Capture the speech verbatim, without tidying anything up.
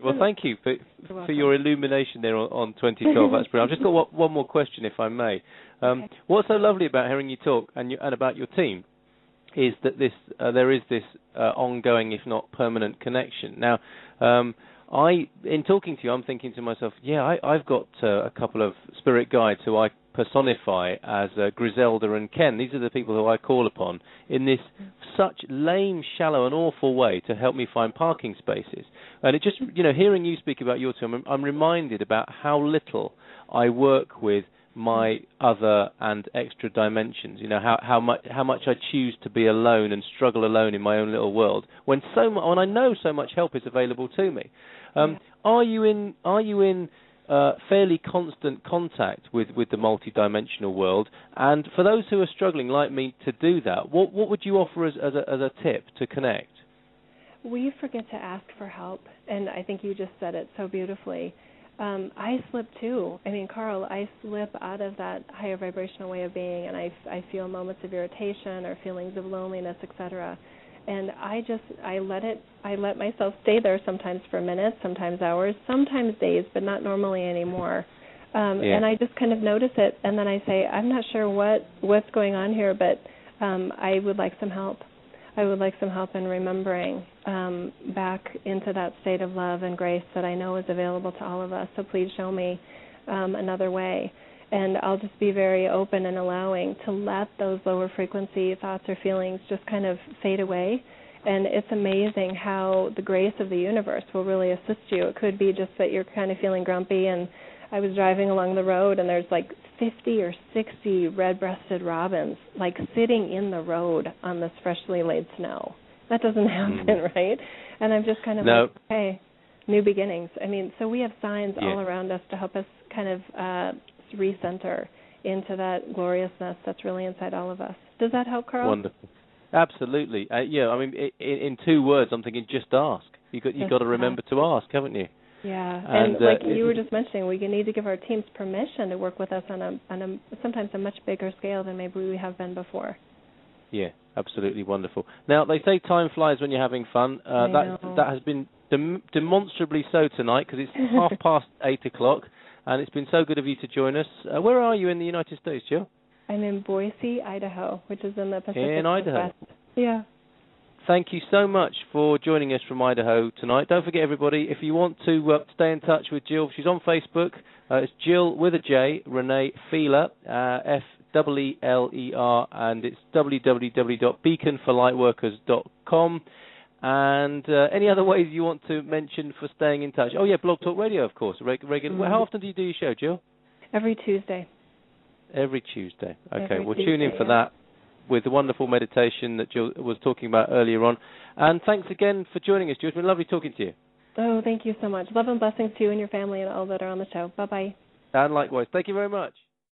Well, thank you for for your illumination there on, on twenty twelve. That's brilliant. I've just got one, one more question, if I may. Um, okay. What's so lovely about hearing you talk and, you, and about your team is that this uh, there is this uh, ongoing, if not permanent, connection. Now, um, I, in talking to you, I'm thinking to myself, yeah, I, I've got uh, a couple of spirit guides who I personify as uh, Griselda and Ken. These are the people who I call upon in this such lame, shallow and awful way to help me find parking spaces. And it just, you know, hearing you speak about your team, I'm, I'm reminded about how little I work with my other and extra dimensions. You know, how how much how much I choose to be alone and struggle alone in my own little world when so mu- when I know so much help is available to me. Um, yeah. Are you in Are you in uh, fairly constant contact with, with the multidimensional world? And for those who are struggling like me to do that, what what would you offer as as a, as a tip to connect? We forget to ask for help, and I think you just said it so beautifully. Um, I slip too. I mean, Carl, I slip out of that higher vibrational way of being, and I, I feel moments of irritation or feelings of loneliness, et cetera. And I just, I let it, I let myself stay there sometimes for minutes, sometimes hours, sometimes days, but not normally anymore. Um, Yeah. And I just kind of notice it, and then I say, I'm not sure what, what's going on here, but um, I would like some help. I would like some help in remembering um, back into that state of love and grace that I know is available to all of us. So please show me um, another way. And I'll just be very open and allowing to let those lower frequency thoughts or feelings just kind of fade away. And it's amazing how the grace of the universe will really assist you. It could be just that you're kind of feeling grumpy, and I was driving along the road and there's like fifty or sixty red-breasted robins like sitting in the road on this freshly laid snow. That doesn't happen, mm. right? And I'm just kind of no. like, hey, new beginnings. I mean, so we have signs yeah. all around us to help us kind of uh, recenter into that gloriousness that's really inside all of us. Does that help, Carl? Wonderful. Absolutely. Uh, yeah, I mean, in, in two words, I'm thinking just ask. You got, you've got to remember to ask, haven't you? Yeah, and, and like uh, you were just mentioning, we need to give our teams permission to work with us on a, on a sometimes a much bigger scale than maybe we have been before. Yeah, absolutely wonderful. Now, they say time flies when you're having fun. Uh, I that know. that has been dem- demonstrably so tonight because it's half past eight o'clock, and it's been so good of you to join us. Uh, where are you in the United States, Jill? I'm in Boise, Idaho, which is in the Pacific In Idaho. Northwest. Yeah. Thank you so much for joining us from Idaho tonight. Don't forget, everybody, if you want to uh, stay in touch with Jill, she's on Facebook. Uh, it's Jill with a J, Renee Feeler, uh, F E E L E R, and it's w w w dot beacon for lightworkers dot com. And uh, any other ways you want to mention for staying in touch? Oh, yeah, Blog Talk Radio, of course. Reg- regular. Mm-hmm. How often do you do your show, Jill? Every Tuesday. Every Tuesday. Okay, Every we'll Tuesday, tune in for yeah. that with the wonderful meditation that Jill was talking about earlier on. And thanks again for joining us, Jill. It's been lovely talking to you. Oh, thank you so much. Love and blessings to you and your family and all that are on the show. Bye-bye. And likewise. Thank you very much.